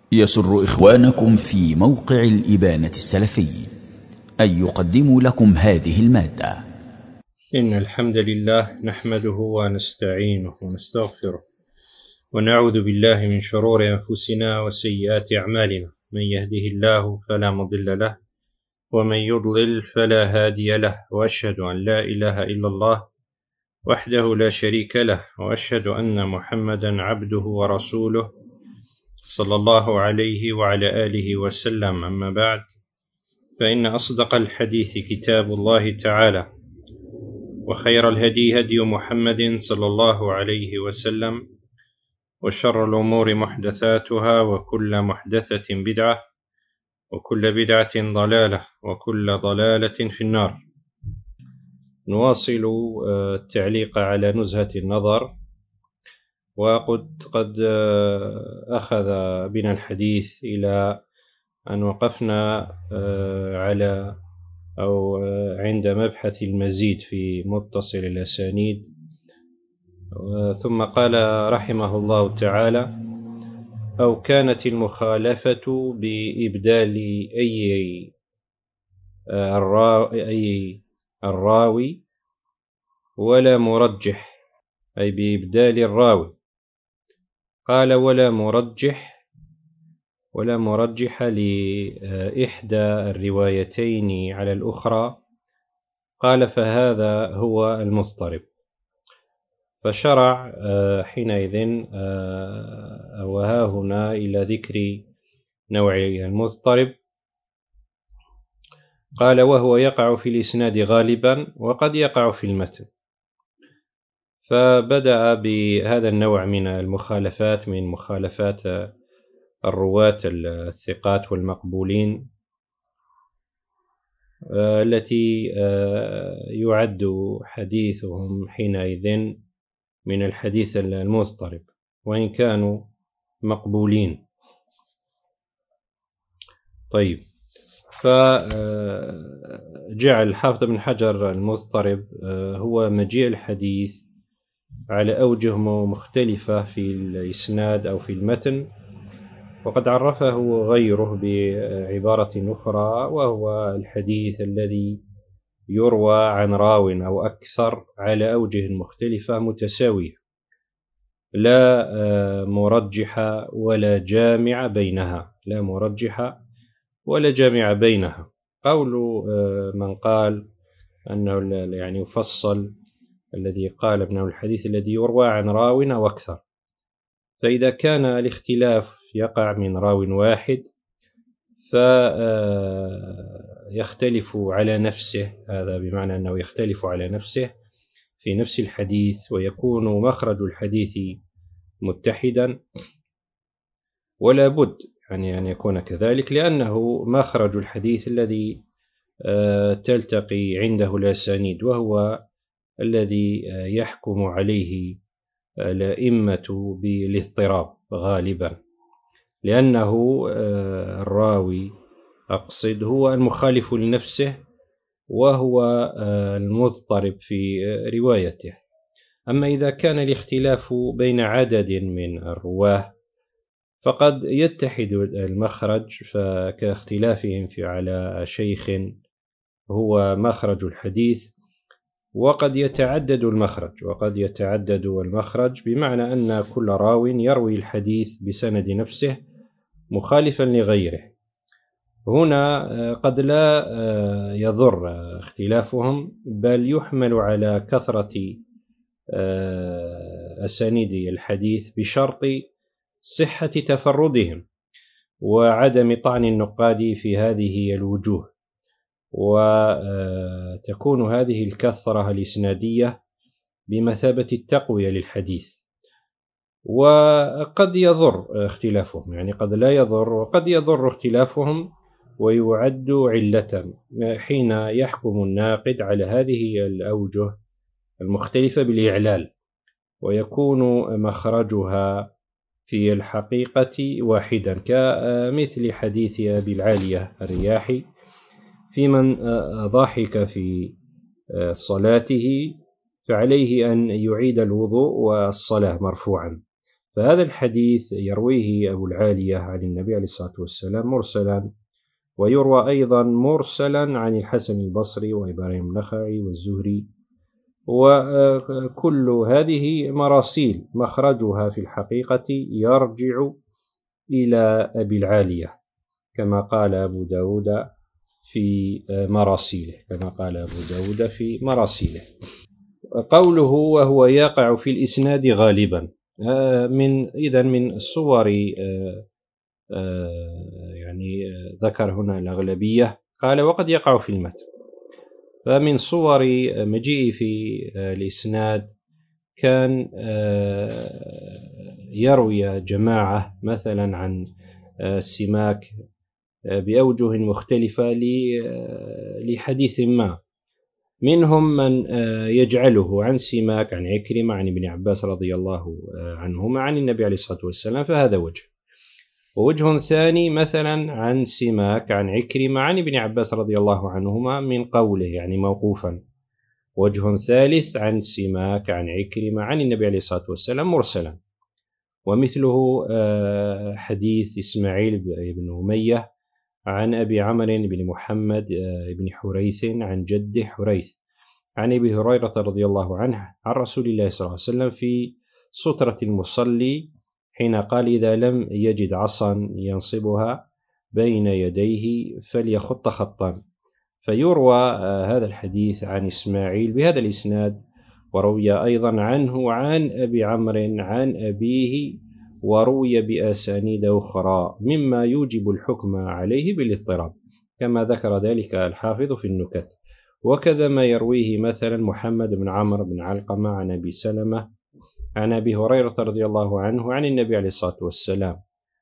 يسر إخوانكم في موقع الإبانة السلفي أن يقدموا لكم هذه المادة. إن الحمد لله نحمده ونستعينه ونستغفره ونعوذ بالله من شرور أنفسنا وسيئات أعمالنا، من يهده الله فلا مضل له ومن يضلل فلا هادي له، وأشهد أن لا إله إلا الله وحده لا شريك له، وأشهد أن محمدا عبده ورسوله صلى الله عليه وعلى آله وسلم. أما بعد، فإن أصدق الحديث كتاب الله تعالى، وخير الهدي هدي محمد صلى الله عليه وسلم، وشر الأمور محدثاتها، وكل محدثة بدعة، وكل بدعة ضلالة، وكل ضلالة في النار. نواصل التعليق على نزهة النظر، وقد أخذ بنا الحديث إلى أن وقفنا على أو عند مبحث المزيد في متصل الأسانيد، ثم قال رحمه الله تعالى: أو كانت المخالفة بإبدال أي الراوي ولا مرجح، أي بإبدال الراوي. قال: ولا مرجح لإحدى الروايتين على الأخرى. قال: فهذا هو المضطرب. فشرع حينئذ وها هنا إلى ذكر نوع المضطرب. قال: وهو يقع في الإسناد غالبا، وقد يقع في المتن. فبدأ بهذا النوع من المخالفات، من مخالفات الرواة الثقات والمقبولين، التي يعد حديثهم حينئذ من الحديث المضطرب وإن كانوا مقبولين. طيب، فجعل الحافظ بن حجر المضطرب هو مجيء الحديث على أوجه مختلفة في الإسناد أو في المتن، وقد عرفه غيره بعبارة أخرى، وهو الحديث الذي يروى عن راو أو أكثر على أوجه مختلفة متساوية، لا مرجح ولا جامع بينها، لا مرجح ولا جامع بينها. قول من قال أنه يعني يفصل، الذي قال ابن الحديث الذي يروى عن راو أو أكثر. فإذا كان الاختلاف يقع من راو واحد فيختلف على نفسه، هذا بمعنى أنه يختلف على نفسه في نفس الحديث، ويكون مخرج الحديث متحدا، ولا بد يعني أن يكون كذلك، لأنه مخرج الحديث الذي تلتقي عنده الأسانيد، وهو الذي يحكم عليه الأئمة بالاضطراب غالبا، لأنه الراوي أقصد هو المخالف لنفسه، وهو المضطرب في روايته. أما إذا كان الاختلاف بين عدد من الرواه فقد يتحد المخرج، فكاختلافهم على شيخ هو مخرج الحديث، وقد يتعدد المخرج، بمعنى أن كل راو يروي الحديث بسند نفسه مخالفا لغيره. هنا قد لا يضر اختلافهم، بل يحمل على كثرة أسانيد الحديث بشرط صحة تفردهم وعدم طعن النقاد في هذه الوجوه، وتكون هذه الكثرة الإسنادية بمثابة التقوية للحديث. وقد يضر اختلافهم، يعني قد لا يضر وقد يضر اختلافهم، ويعد علة حين يحكم الناقد على هذه الأوجه المختلفة بالإعلال، ويكون مخرجها في الحقيقة واحدا، كمثل حديث أبي العالية الرياحي في من ضحك في صلاته فعليه أن يعيد الوضوء والصلاة مرفوعا. فهذا الحديث يرويه أبو العالية عن النبي عليه الصلاة والسلام مرسلا، ويروى أيضا مرسلا عن الحسن البصري وإبراهيم النخعي والزهري، وكل هذه مراسيل مخرجها في الحقيقة يرجع إلى أبي العالية كما قال أبو داود في مراسيله. قوله وهو يقع في الإسناد غالبا، من صور يعني ذكر هنا الأغلبية، قال وقد يقع في المتن. فمن صور مجيء في الإسناد كان يروي جماعة مثلا عن سماك بأوجه مختلفة لحديث ما، منهم من يجعله عن سماك عن عكرمة عن ابن عباس رضي الله عنهما عن النبي عليه الصلاة والسلام، فهذا وجه. ووجه ثاني مثلا عن سماك عن عكرمة عن ابن عباس رضي الله عنهما من قوله يعني موقوفا. وجه ثالث عن سماك عن عكرمة عن النبي عليه الصلاة والسلام مرسلا. ومثله حديث إسماعيل بن أمية عن أبي عمرو بن محمد بن حريث عن جده حريث عن أبي هريرة رضي الله عنه عن رسول الله صلى الله عليه وسلم في سترة المصلي حين قال إذا لم يجد عصا ينصبها بين يديه فليخط خطا. فيروى هذا الحديث عن إسماعيل بهذا الإسناد، وروي أيضا عنه عن أبي عمرو عن أبيه، وروي بأسانيد أخرى مما يوجب الحكم عليه بالاضطراب كما ذكر ذلك الحافظ في النكت. وكذا ما يرويه مثلا محمد بن عمرو بن علقمة عن أبي سلمة عن أبي هريرة رضي الله عنه عن النبي عليه الصلاة والسلام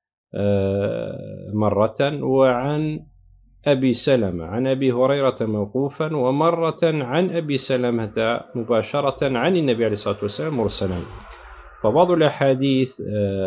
مرة، وعن أبي سلمة عن أبي هريرة موقوفا، ومرة عن أبي سلمة مباشرة عن النبي عليه الصلاة والسلام مرسلا. فبعض الأحاديث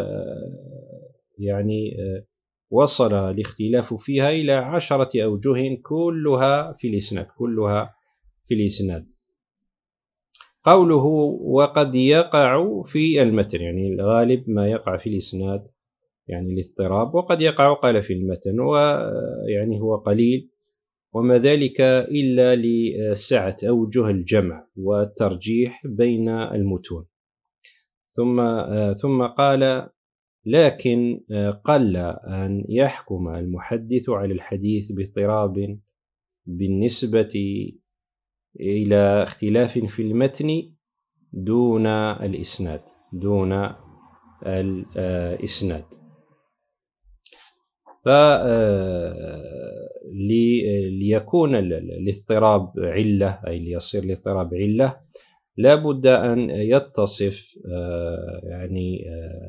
يعني وصل الاختلاف فيها إلى 10 أوجه كلها في الإسناد. قوله وقد يقع في المتن، يعني الغالب ما يقع في الإسناد يعني الاضطراب، وقد يقع قال في المتن، ويعني هو قليل، وما ذلك إلا لسعة أوجه الجمع والترجيح بين المتون. ثم قال لكن قل أن يحكم المحدث على الحديث باضطراب بالنسبة إلى اختلاف في المتن دون الإسناد ليكون الاضطراب علة، أي ليصير الاضطراب علة، لا بد أن يتصف يعني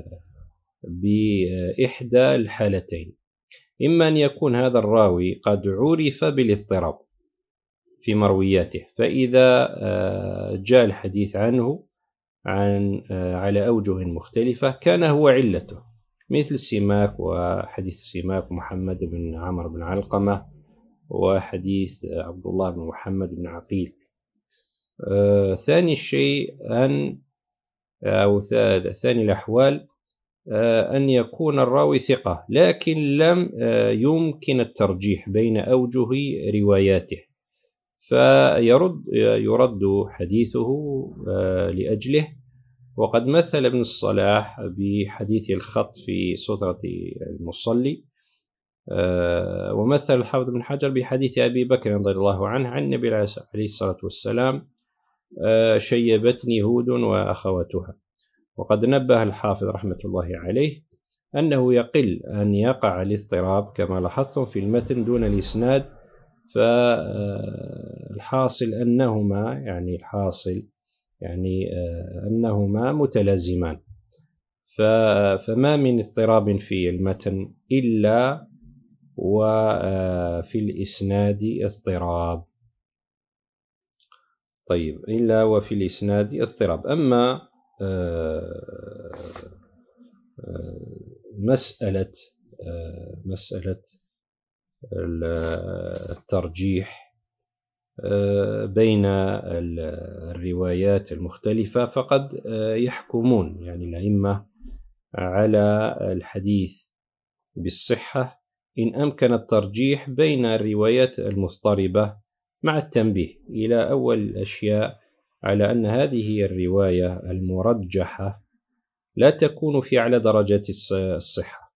بإحدى الحالتين: إما أن يكون هذا الراوي قد عرف بالاضطراب في مروياته، فإذا جاء الحديث عنه على أوجه مختلفة كان هو علته، مثل سماك وحديث سماك محمد بن عمرو بن علقمة وحديث عبد الله بن محمد بن عقيل. ثاني شيء ثاني الأحوال أن يكون الراوي ثقة لكن لم يمكن الترجيح بين أوجه رواياته، فيرد حديثه لأجله. وقد مثل ابن الصلاح بحديث الخط في سترة المصلي، ومثل الحافظ بن حجر بحديث أبي بكر رضي الله عنه عن النبي عليه الصلاة والسلام شيبتني هود وأخواتها. وقد نبه الحافظ رحمة الله عليه أنه يقل أن يقع الاضطراب كما لاحظتم في المتن دون الإسناد، فالحاصل أنهما متلازمان، فما من اضطراب في المتن إلا وفي الإسناد اضطراب. طيب، إلا وفي الإسناد اضطراب. أما مسألة الترجيح بين الروايات المختلفة فقد يحكمون، يعني الأئمة على الحديث بالصحة إن أمكن الترجيح بين الروايات المضطربة، مع التنبيه إلى أول الأشياء على أن هذه الرواية المرجحة لا تكون في أعلى درجات الصحة.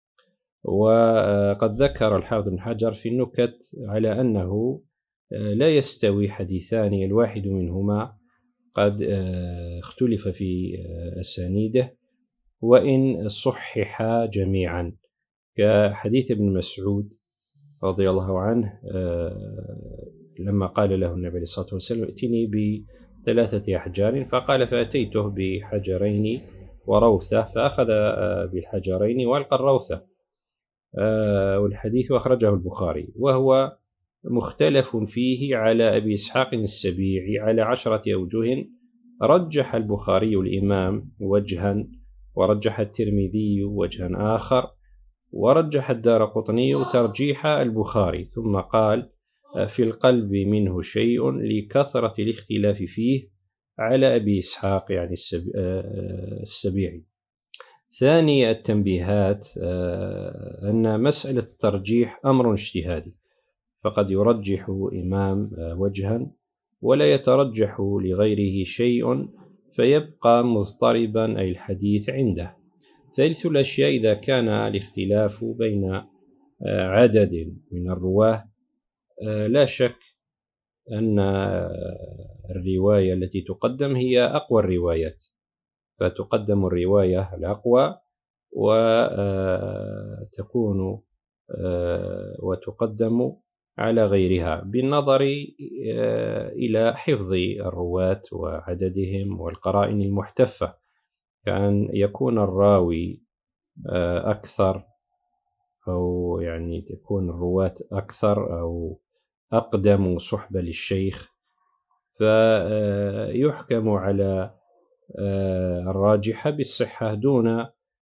وقد ذكر الحافظ بن حجر في النكت على أنه لا يستوي حديثان الواحد منهما قد اختلف في أسانيده وإن صححا جميعا، كحديث ابن مسعود رضي الله عنه لما قال له النبي عليه الصلاة والسلام ائتني ب3 أحجار، فقال فأتيته بحجرين وروثة، فأخذ بالحجرين وألقى الروثة. والحديث أخرجه البخاري، وهو مختلف فيه على أبي إسحاق السبيعي على 10 أوجه، رجح البخاري الإمام وجها، ورجح الترمذي وجها آخر، ورجح الدارقطني ترجيح البخاري، ثم قال في القلب منه شيء لكثرة الاختلاف فيه على أبي إسحاق يعني السبيعي. ثاني التنبيهات أن مسألة الترجيح أمر اجتهادي، فقد يرجح إمام وجها ولا يترجح لغيره شيء فيبقى مضطربا أي الحديث عنده. ثالث الأشياء إذا كان الاختلاف بين عدد من الرواه، لا شك أن الرواية التي تقدم هي أقوى الروايات، فتقدم الرواية الأقوى وتقدم على غيرها بالنظر إلى حفظ الرواة وعددهم والقرائن المحتفة، كأن يكون الراوي أكثر، أو يعني تكون الرواة أكثر أو أقدم صحبة للشيخ، فيحكم على الراجحة بالصحة دون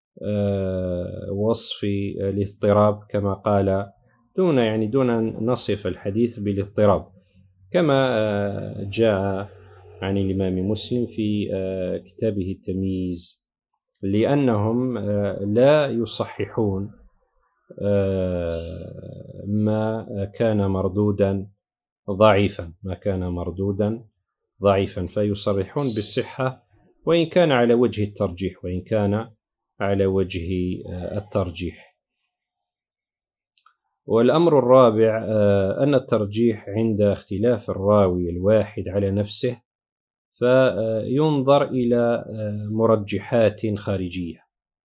وصف الاضطراب، كما قال دون أن نصف الحديث بالاضطراب، كما جاء عن الإمام مسلم في كتابه التمييز، لأنهم لا يصححون ما كان مردودا ضعيفا، فيصرحون بالصحة وإن كان على وجه الترجيح. والأمر الرابع أن الترجيح عند اختلاف الراوي الواحد على نفسه، فينظر إلى مرجحات خارجية،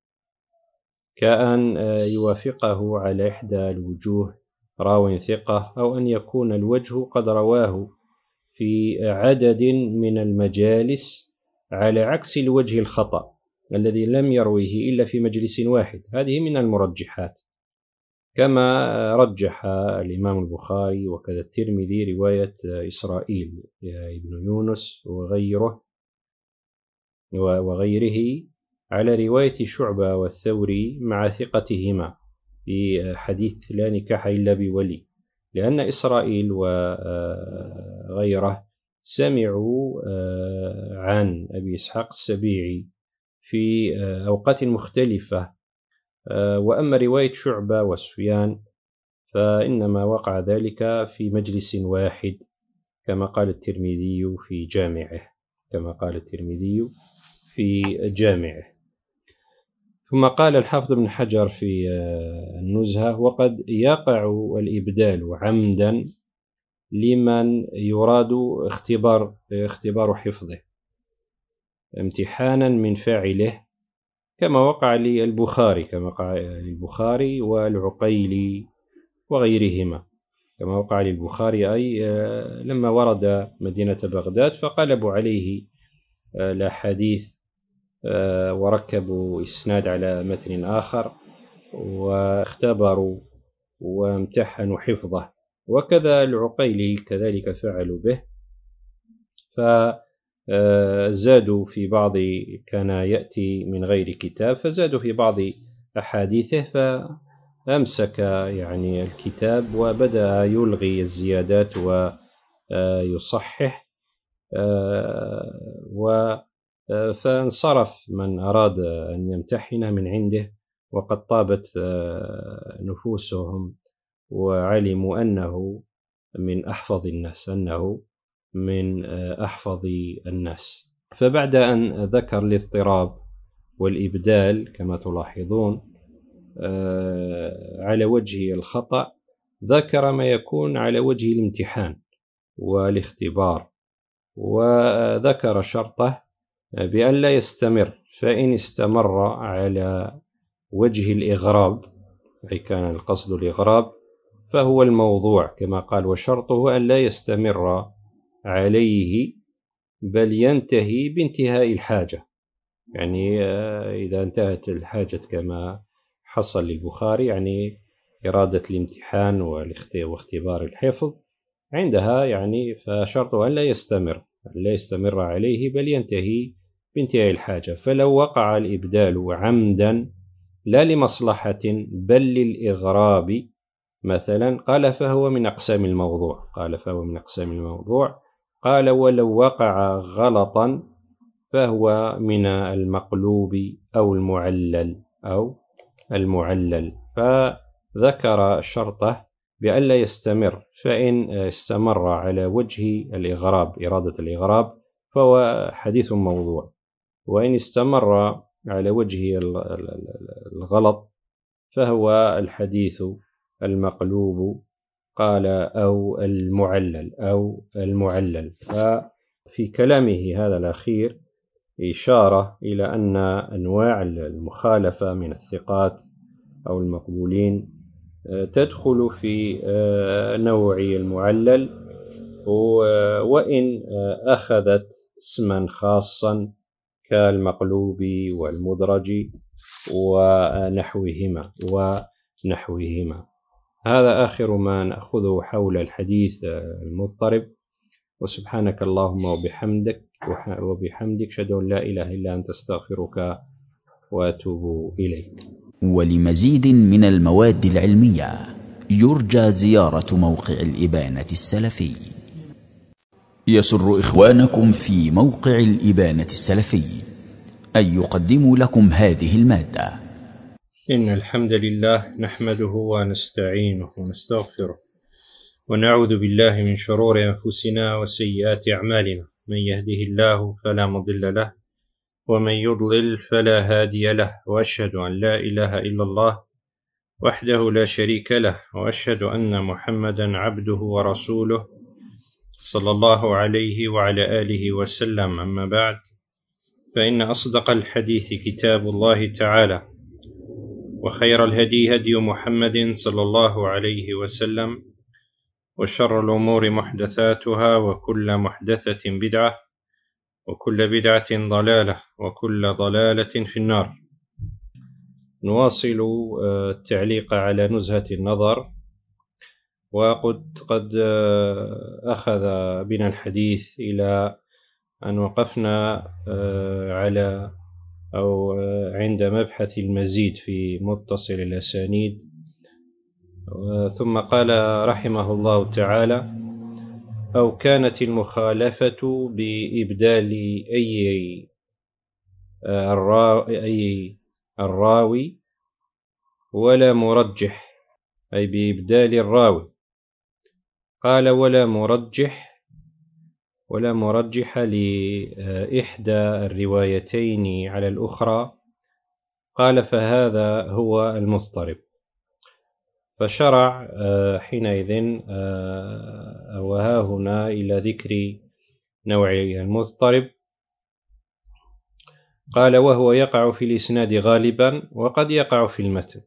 كأن يوافقه على إحدى الوجوه راو ثقة، أو أن يكون الوجه قد رواه في عدد من المجالس على عكس الوجه الخطأ الذي لم يرويه إلا في مجلس واحد. هذه من المرجحات، كما رجح الإمام البخاري وكذا الترمذي رواية إسرائيل ابن يونس وغيره على رواية شعبة والثوري مع ثقتهما في حديث لا نكاح إلا بولي، لأن إسرائيل وغيره سمعوا عن أبي إسحاق السبيعي في أوقات مختلفة، وأما رواية شعبة وسفيان فإنما وقع ذلك في مجلس واحد، كما قال الترمذي في جامعه. ثم قال الحافظ بن حجر في النزهة: وقد يقع الإبدال عمدا لمن يراد اختبار حفظه امتحانا من فاعله، كما وقع للبخاري والعقيلي وغيرهما، كما وقع للبخاري أي لما ورد مدينة بغداد فقلبوا عليه الأحاديث وركبوا إسناد على متن آخر واختبروا وامتحنوا حفظه، وكذا العقيلي كذلك فعلوا به، فزادوا في بعض، كان يأتي من غير كتاب فزادوا في بعض أحاديثه، فأمسك يعني الكتاب وبدأ يلغي الزيادات ويصحح، فانصرف من أراد أن يمتحن من عنده، وقد طابت نفوسهم وعلموا أنه من أحفظ الناس. فبعد أن ذكر الاضطراب والإبدال كما تلاحظون على وجه الخطأ، ذكر ما يكون على وجه الامتحان والاختبار، وذكر شرطه بأن لا يستمر، فإن استمر على وجه الإغراب، أي كان القصد الإغراب، فهو الموضوع كما قال، وشرطه أن لا يستمر عليه بل ينتهي بانتهاء الحاجة. يعني إذا انتهت الحاجة كما حصل للبخاري، يعني إرادة الامتحان واختبار الحفظ، عندها يعني فشرطه أن لا يستمر عليه بل ينتهي بانتهاء الحاجة. فلو وقع الإبدال عمدا لا لمصلحة بل للإغراب مثلا، قال فهو من أقسام الموضوع. قال ولو وقع غلطا فهو من المقلوب أو المعلل. فذكر شرطه بأن لا يستمر، فإن استمر على وجه الإغراب، إرادة الإغراب، فهو حديث موضوع، وإن استمر على وجه الغلط فهو الحديث المقلوب، قال أو المعلل. ففي كلامه هذا الأخير إشارة إلى أن أنواع المخالفة من الثقات أو المقبولين تدخل في نوع المعلل، وإن أخذت اسما خاصا كالمقلوب والمدرج ونحوهما. هذا آخر ما نأخذه حول الحديث المضطرب. وسبحانك اللهم وبحمدك أشهد أن لا إله إلا أنت، أستغفرك وأتوب إليك. ولمزيد من المواد العلمية يرجى زيارة موقع الإبانة السلفي. يسر إخوانكم في موقع الإبانة السلفي أن يقدموا لكم هذه المادة. إن الحمد لله نحمده ونستعينه ونستغفره، ونعوذ بالله من شرور أنفسنا وسيئات أعمالنا، من يهده الله فلا مضل له، ومن يضلل فلا هادي له، وأشهد أن لا إله إلا الله وحده لا شريك له، وأشهد أن محمدا عبده ورسوله صلى الله عليه وعلى آله وسلم. أما بعد، فإن أصدق الحديث كتاب الله تعالى، وخير الهدي هدي محمد صلى الله عليه وسلم، وشر الأمور محدثاتها، وكل محدثة بدعة، وكل بدعة ضلالة، وكل ضلالة في النار. نواصل التعليق على نزهة النظر، وقد أخذ بنا الحديث إلى أن وقفنا على أو عند مبحث المزيد في متصل الأسانيد. ثم قال رحمه الله تعالى: أو كانت المخالفة بإبدال أي الراوي ولا مرجح، أي بإبدال الراوي. قال ولا مرجح لإحدى الروايتين على الأخرى. قال فهذا هو المضطرب. فشرع حينئذ وها هنا إلى ذكر نوع المضطرب. قال: وهو يقع في الإسناد غالبا، وقد يقع في المتن.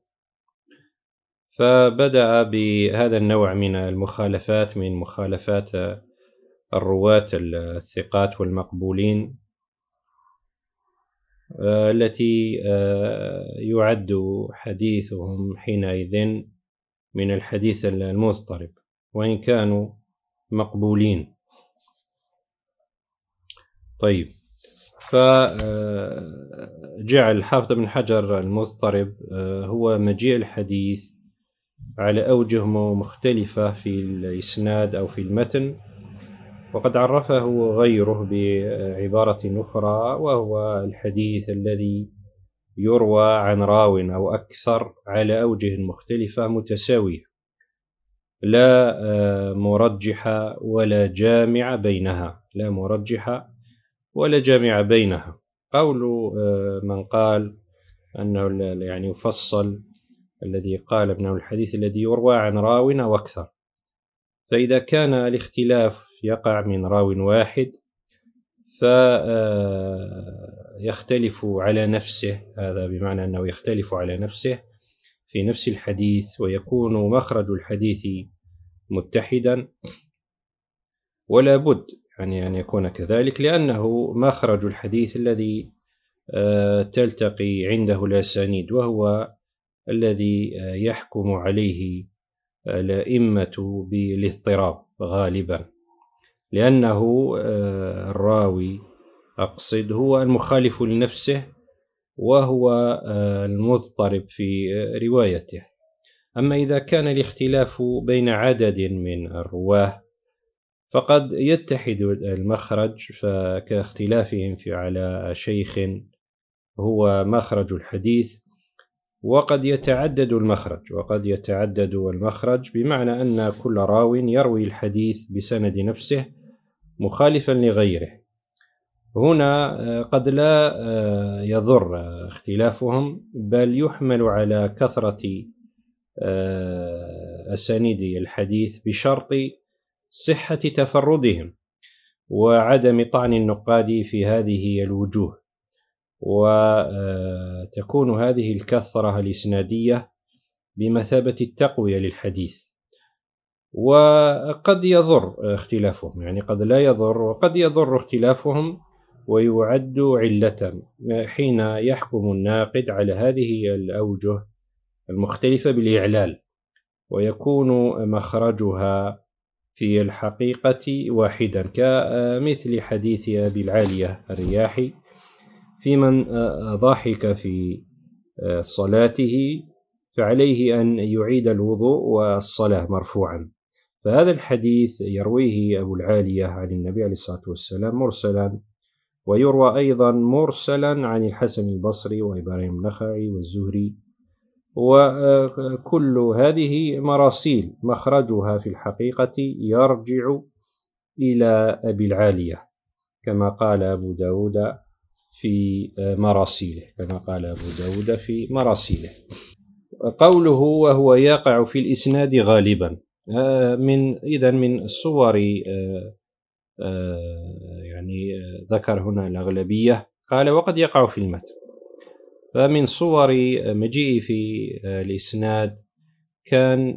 فبدأ بهذا النوع من المخالفات، من مخالفات الرواة الثقات والمقبولين، التي يعد حديثهم حينئذ من الحديث المضطرب وإن كانوا مقبولين. طيب، فجعل الحافظ بن حجر المضطرب هو مجيء الحديث على أوجه مختلفة في الإسناد أو في المتن، وقد عرفه غيره بعبارة أخرى، وهو الحديث الذي يروى عن راو أو أكثر على أوجه مختلفة متساوية، لا مرجح ولا جامع بينها، لا مرجح ولا جامع بينها. قول من قال أنه يعني يفصل، الذي قال ابنه الحديث الذي يروى عن راو أو أكثر، فإذا كان الاختلاف يقع من راو واحد فيختلف على نفسه، هذا بمعنى أنه يختلف على نفسه في نفس الحديث، ويكون مخرج الحديث متحدا، ولا بد يعني أن يكون كذلك، لأنه مخرج الحديث الذي تلتقي عنده الأسانيد، وهو الذي يحكم عليه الأئمة بالاضطراب غالبا، لأنه الراوي أقصد هو المخالف لنفسه، وهو المضطرب في روايته. أما إذا كان الاختلاف بين عدد من الرواه فقد يتحد المخرج، فكاختلافهم على شيخ هو مخرج الحديث، وقد يتعدد المخرج بمعنى أن كل راو يروي الحديث بسند نفسه مخالفا لغيره. هنا قد لا يضر اختلافهم، بل يحمل على كثرة أسانيد الحديث بشرط صحة تفردهم وعدم طعن النقاد في هذه الوجوه، وتكون هذه الكثرة الإسنادية بمثابة التقوية للحديث. وقد يضر اختلافهم، يعني قد لا يضر وقد يضر اختلافهم، ويعد علة حين يحكم الناقد على هذه الأوجه المختلفة بالإعلال، ويكون مخرجها في الحقيقة واحدا، كمثل حديث أبي العالية الرياحي في من ضحك في صلاته فعليه أن يعيد الوضوء والصلاة مرفوعا. فهذا الحديث يرويه أبو العالية عن النبي عليه الصلاة والسلام مرسلا، ويروى أيضا مرسلا عن الحسن البصري وإبراهيم النخعي والزهري، وكل هذه مراسيل مخرجها في الحقيقة يرجع إلى أبي العالية، كما قال أبو داود في مراسيله. قوله وهو يقع في الإسناد غالبا، من صور يعني ذكر هنا الأغلبية، قال وقد يقع في المتن. فمن صور مجيء في الإسناد كان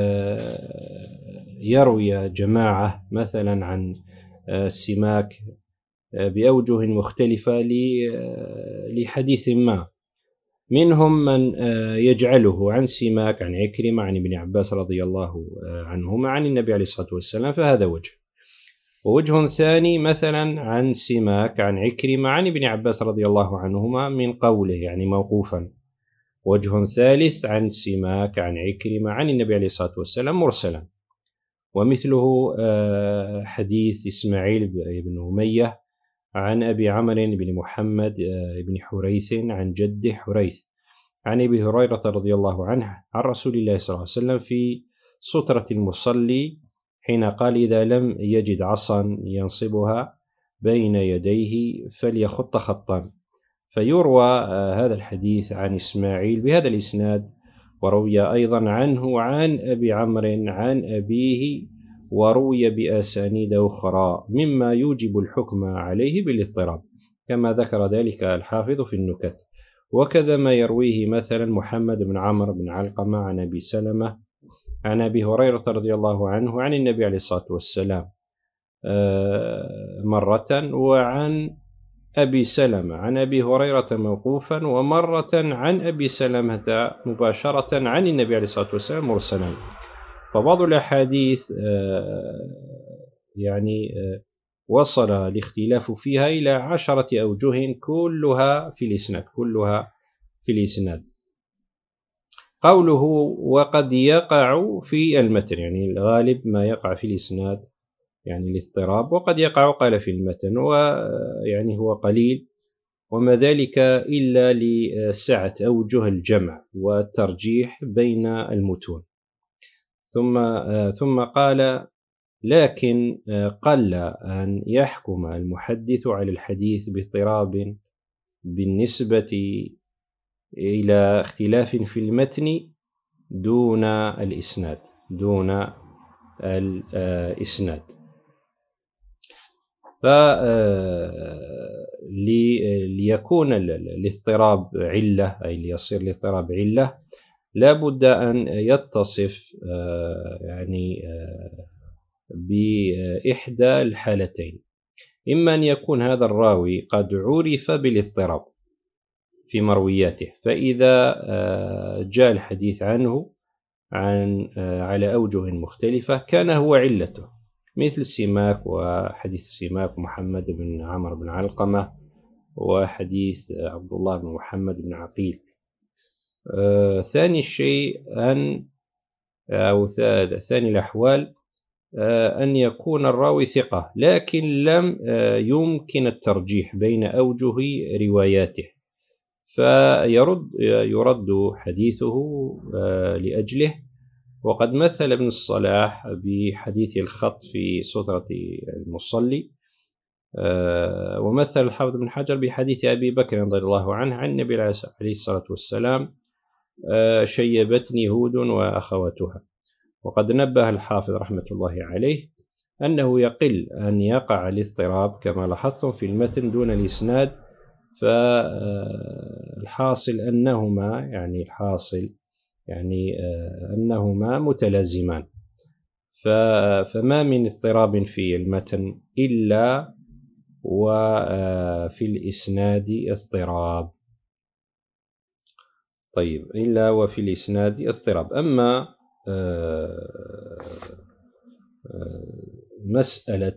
يروي جماعة مثلا عن سماك بأوجه مختلفة لحديث ما، منهم من يجعله عن سماك عن عكرمة عن ابن عباس رضي الله عنهما عن النبي عليه الصلاة والسلام، فهذا وجه. ووجه ثاني مثلا عن سماك عن عكرمة عن ابن عباس رضي الله عنهما من قوله يعني موقوفا. وجه ثالث عن سماك عن عكرمة عن النبي عليه الصلاة والسلام مرسلا. ومثله حديث إسماعيل بن أمية عن أبي عمرو بن محمد بن حريث عن جده حريث عن أبي هريرة رضي الله عنه عن رسول الله صلى الله عليه وسلم في سترة المصلي حين قال إذا لم يجد عصا ينصبها بين يديه فليخط خطا. فيروى هذا الحديث عن إسماعيل بهذا الإسناد، وروي أيضا عنه عن أبي عمرو عن أبيه، وروي بأسانيد أخرى مما يوجب الحكم عليه بالاضطراب، كما ذكر ذلك الحافظ في النكت. وكذا ما يرويه مثلا محمد بن عمرو بن علقمة عن أبي سلمة عن أبي هريرة رضي الله عنه عن النبي عليه الصلاة والسلام مرة، وعن أبي سلمة عن أبي هريرة موقوفا، ومرة عن أبي سلمة مباشرة عن النبي عليه الصلاة والسلام مرسلا. فبعض الأحاديث يعني وصل الاختلاف فيها إلى 10 أوجه كلها في الإسناد. قوله وقد يقع في المتن، يعني الغالب ما يقع في الإسناد يعني الاضطراب، وقد يقع قال في المتن ويعني هو قليل، وما ذلك إلا لسعة أوجه الجمع والترجيح بين المتون. ثم قال: لكن قل أن يحكم المحدث على الحديث باضطراب بالنسبة إلى اختلاف في المتن دون الإسناد. ليكون الاضطراب علة، أي ليصير الاضطراب علة، لا بد أن يتصف يعني بإحدى الحالتين: إما أن يكون هذا الراوي قد عرف بالاضطراب في مروياته، فإذا جاء الحديث عنه على أوجه مختلفة كان هو علته، مثل سماك وحديث سماك محمد بن عمرو بن علقمة وحديث عبد الله بن محمد بن عقيل. ثاني شيء ثاني الأحوال أن يكون الراوي ثقة، لكن لم يمكن الترجيح بين أوجه رواياته، فيرد حديثه لأجله. وقد مثل ابن الصلاح بحديث الخط في سترة المصلي، ومثل الحافظ بن حجر بحديث أبي بكر رضي الله عنه عن النبي عليه الصلاة والسلام: شيبتني هود وأخواتها. وقد نبه الحافظ رحمة الله عليه أنه يقل أن يقع الاضطراب كما لاحظتم في المتن دون الإسناد، فالحاصل أنهما متلازمان، فما من اضطراب في المتن إلا وفي الإسناد اضطراب. طيب، إلا وفي الإسناد اضطراب. أما مسألة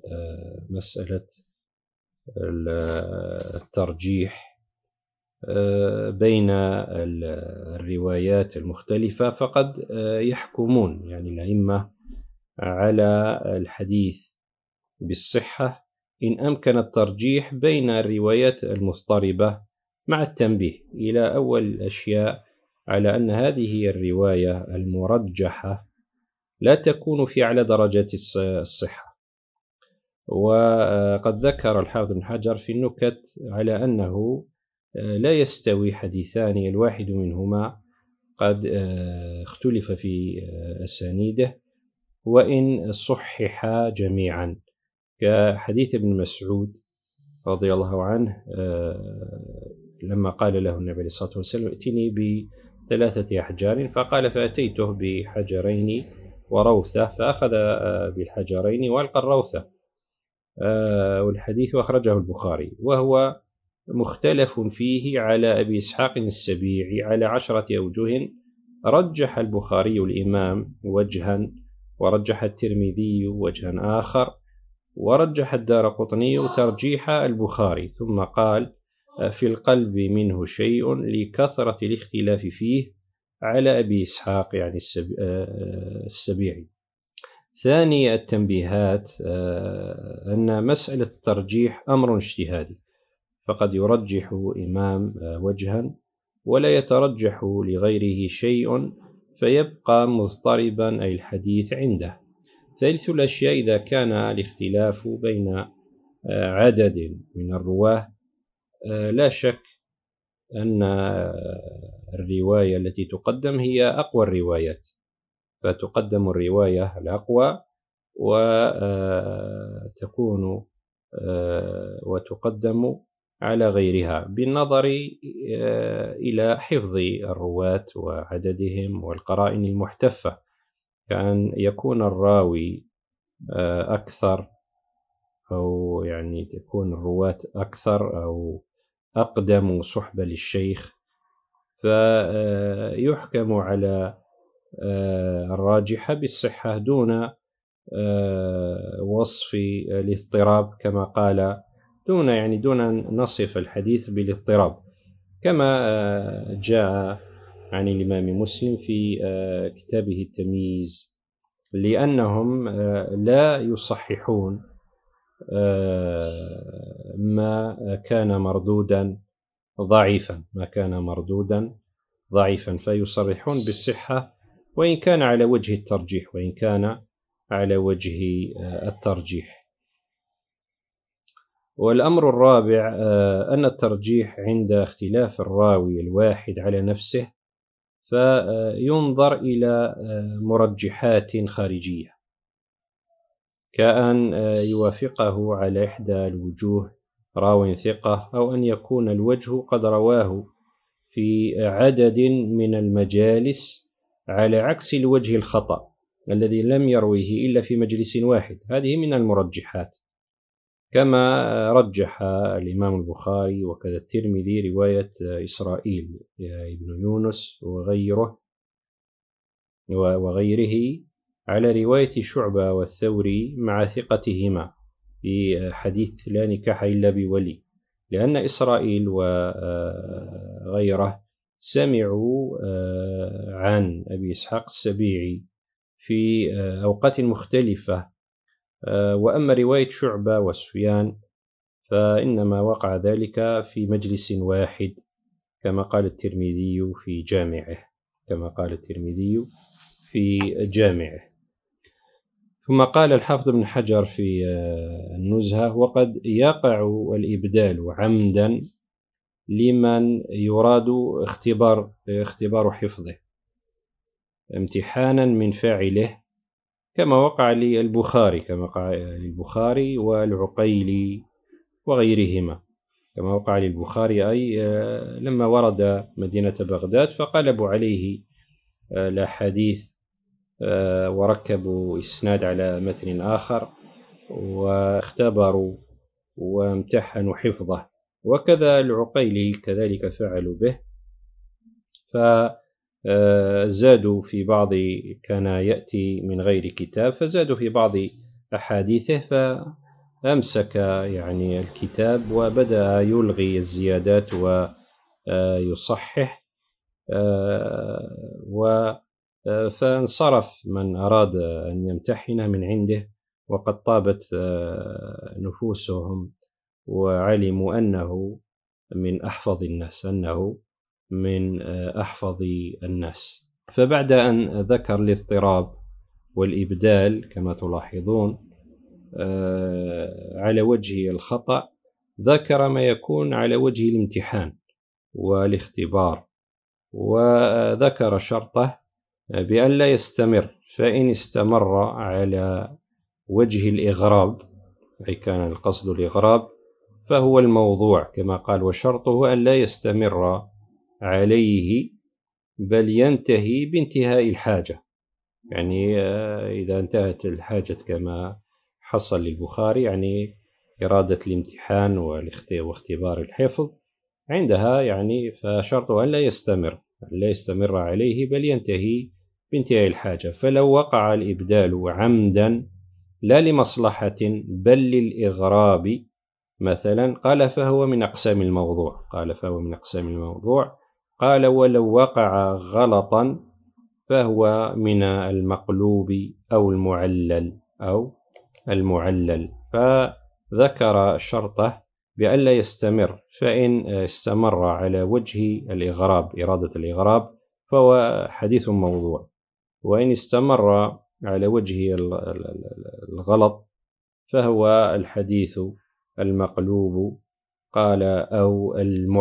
الترجيح بين الروايات المختلفة، فقد يحكمون يعني الأئمة على الحديث بالصحة إن أمكن الترجيح بين الروايات المضطربة، مع التنبيه إلى أول الأشياء على أن هذه الرواية المرجحة لا تكون في أعلى درجات الصحة. وقد ذكر الحافظ بن حجر في النكت على أنه لا يستوي حديثان الواحد منهما قد اختلف في أسانيده وإن صححا جميعا، كحديث ابن مسعود رضي الله عنه لما قال له النبي عليه الصلاة والسلام: ائتني ب3 أحجار، فقال: فأتيته بحجرين وروثة، فأخذ بالحجرين وألقى الروثة. والحديث أخرجه البخاري، وهو مختلف فيه على أبي إسحاق السبيعي على 10 أوجه، رجح البخاري الإمام وجها، ورجح الترمذي وجها آخر، ورجح الدارقطني ترجيح البخاري، ثم قال: في القلب منه شيء لكثرة الاختلاف فيه على أبي إسحاق يعني السبيعي. ثاني التنبيهات أن مسألة الترجيح أمر اجتهادي، فقد يرجح إمام وجها ولا يترجح لغيره شيء فيبقى مضطربا أي الحديث عنده. ثالث الأشياء إذا كان الاختلاف بين عدد من الرواه، لا شك أن الرواية التي تقدم هي أقوى الروايات، فتقدم الرواية الأقوى وتقدم على غيرها بالنظر إلى حفظ الرواة وعددهم والقرائن المحتفة، كأن يكون الراوي أكثر، أو يعني تكون الرواة أكثر أو أقدم صحبة للشيخ، فيحكم على الراجحة بالصحة دون وصف الاضطراب، كما قال دون أن نصف الحديث بالاضطراب، كما جاء عن الإمام مسلم في كتابه التمييز لأنهم لا يصححون ما كان مردودا ضعيفا فيصرحون بالصحة وإن كان على وجه الترجيح. والأمر الرابع أن الترجيح عند اختلاف الراوي الواحد على نفسه فينظر إلى مرجحات خارجية، كأن يوافقه على إحدى الوجوه راو ثقة، أو أن يكون الوجه قد رواه في عدد من المجالس على عكس الوجه الخطأ الذي لم يرويه إلا في مجلس واحد. هذه من المرجحات، كما رجح الإمام البخاري وكذا الترمذي رواية إسرائيل ابن يونس وغيره على رواية شعبة والثوري مع ثقتهما في حديث لا نكاح إلا بولي، لأن إسرائيل وغيره سمعوا عن أبي إسحاق السبيعي في أوقات مختلفة. وأما رواية شعبة وسفيان فإنما وقع ذلك في مجلس واحد كما قال الترمذي في جامعه. ثم قال الحافظ ابن حجر في النزهة: وقد يقع الإبدال عمدا لمن يراد اختبار حفظه امتحانا من فاعله، كما وقع للبخاري والعقيلي وغيرهما. كما وقع للبخاري أي لما ورد مدينة بغداد فقلبوا عليه الأحاديث وركبوا إسناد على متن آخر واختبروا وامتحنوا حفظه، وكذا العقيلي كذلك فعلوا به، فزادوا في بعض، كان يأتي من غير كتاب فزادوا في بعض أحاديثه، فأمسك يعني الكتاب وبدأ يلغي الزيادات ويصحح، فانصرف من أراد أن يمتحنه من عنده وقد طابت نفوسهم وعلموا أنه من أحفظ الناس. فبعد أن ذكر الاضطراب والإبدال كما تلاحظون على وجه الخطأ، ذكر ما يكون على وجه الامتحان والاختبار، وذكر شرطه بأن لا يستمر، فإن استمر على وجه الإغراب أي كان القصد الإغراب فهو الموضوع كما قال: وشرطه أن لا يستمر عليه بل ينتهي بانتهاء الحاجة. يعني إذا انتهت الحاجة كما حصل للبخاري، يعني إرادة الامتحان واختبار الحفظ، عندها يعني فشرطه أن لا يستمر عليه بل ينتهي بانتهاء الحاجة. فلو وقع الإبدال عمدا لا لمصلحة بل للإغراب مثلا، قال فهو من أقسام الموضوع. قال ولو وقع غلطا فهو من المقلوب أو المعلل. فذكر شرطه بأن لا يستمر، فإن استمر على وجه الإغراب إرادة الإغراب فهو حديث موضوع، وإن استمر على وجه الغلط فهو الحديث المقلوب قال أو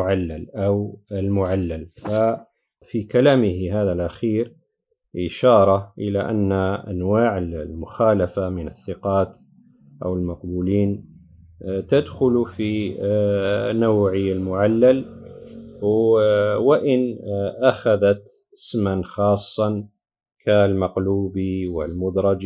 المعلل. ففي كلامه هذا الأخير إشارة إلى أن أنواع المخالفة من الثقات أو المقبولين تدخل في نوع المعلل، وإن أخذت اسما خاصا كالمقلوب والمدرج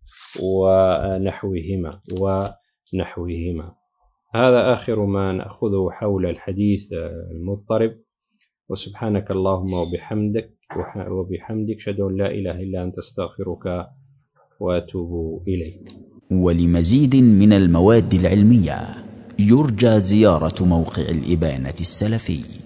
ونحوهما. هذا آخر ما نأخذه حول الحديث المضطرب. وسبحانك اللهم وبحمدك أشهد أن لا إله إلا أنت أستغفرك وأتوب إليك. ولمزيد من المواد العلمية يرجى زيارة موقع الإبانة السلفي.